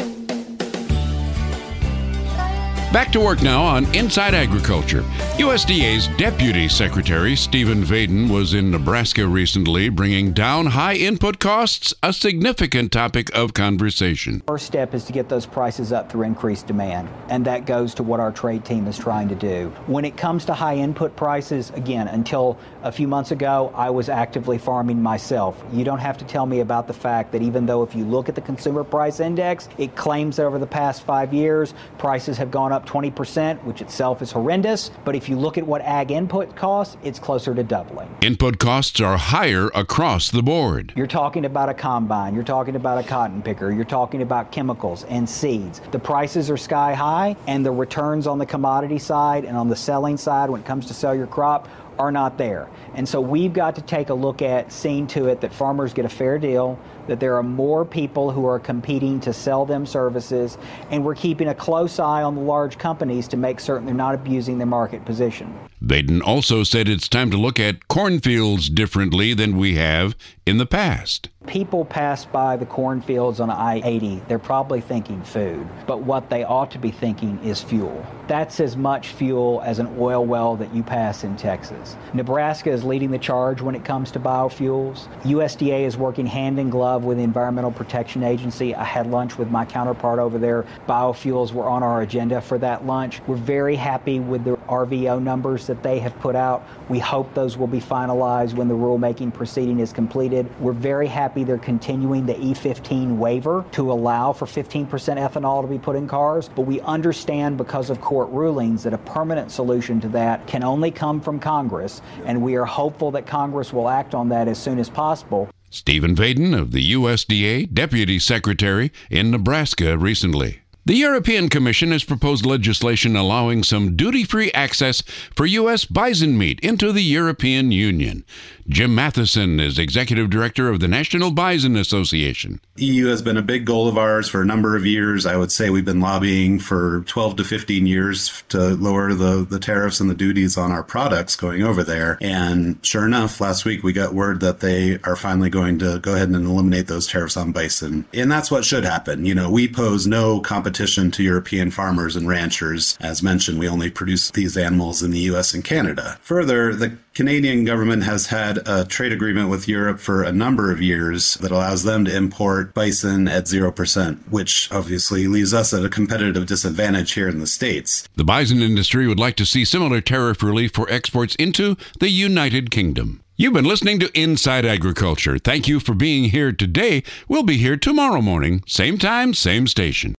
Back to work now on Inside Agriculture. USDA's Deputy Secretary Stephen Vaden was in Nebraska recently, bringing down high input costs, a significant topic of conversation. First step is to get those prices up through increased demand, and that goes to what our trade team is trying to do. When it comes to high input prices, again, until a few months ago, I was actively farming myself. You don't have to tell me about the fact that even though if you look at the Consumer Price Index, it claims that over the past 5 years, prices have gone up 20%, which itself is horrendous. But if you look at what ag input costs, it's closer to doubling. Input costs are higher across the board. You're talking about a combine, you're talking about a cotton picker, you're talking about chemicals and seeds. The prices are sky high, and the returns on the commodity side and on the selling side when it comes to sell your crop are not there. And so we've got to take a look at seeing to it that farmers get a fair deal, that there are more people who are competing to sell them services, and we're keeping a close eye on the large companies to make certain they're not abusing their market position. Vaden also said it's time to look at cornfields differently than we have in the past. People pass by the cornfields on I-80. They're probably thinking food, but what they ought to be thinking is fuel. That's as much fuel as an oil well that you pass in Texas. Nebraska is leading the charge when it comes to biofuels. USDA is working hand in glove with the Environmental Protection Agency. I had lunch with my counterpart over there. Biofuels were on our agenda for that lunch. We're very happy with the RVO numbers that they have put out. We hope those will be finalized when the rulemaking proceeding is completed. We're very happy they're continuing the E15 waiver to allow for 15% ethanol to be put in cars, but we understand because of court rulings that a permanent solution to that can only come from Congress, and we are hopeful that Congress will act on that as soon as possible. Stephen Vaden of the USDA Deputy Secretary in Nebraska recently. The European Commission has proposed legislation allowing some duty-free access for U.S. bison meat into the European Union. Jim Matheson is Executive Director of the National Bison Association. EU has been a big goal of ours for a number of years. I would say we've been lobbying for 12 to 15 years to lower the tariffs and the duties on our products going over there. And sure enough, last week we got word that they are finally going to go ahead and eliminate those tariffs on bison. And that's what should happen. You know, we pose no competition to European farmers and ranchers. As mentioned, we only produce these animals in the U.S. and Canada. Further, the Canadian government has had a trade agreement with Europe for a number of years that allows them to import bison at 0%, which obviously leaves us at a competitive disadvantage here in the States. The bison industry would like to see similar tariff relief for exports into the United Kingdom. You've been listening to Inside Agriculture. Thank you for being here today. We'll be here tomorrow morning, same time, same station.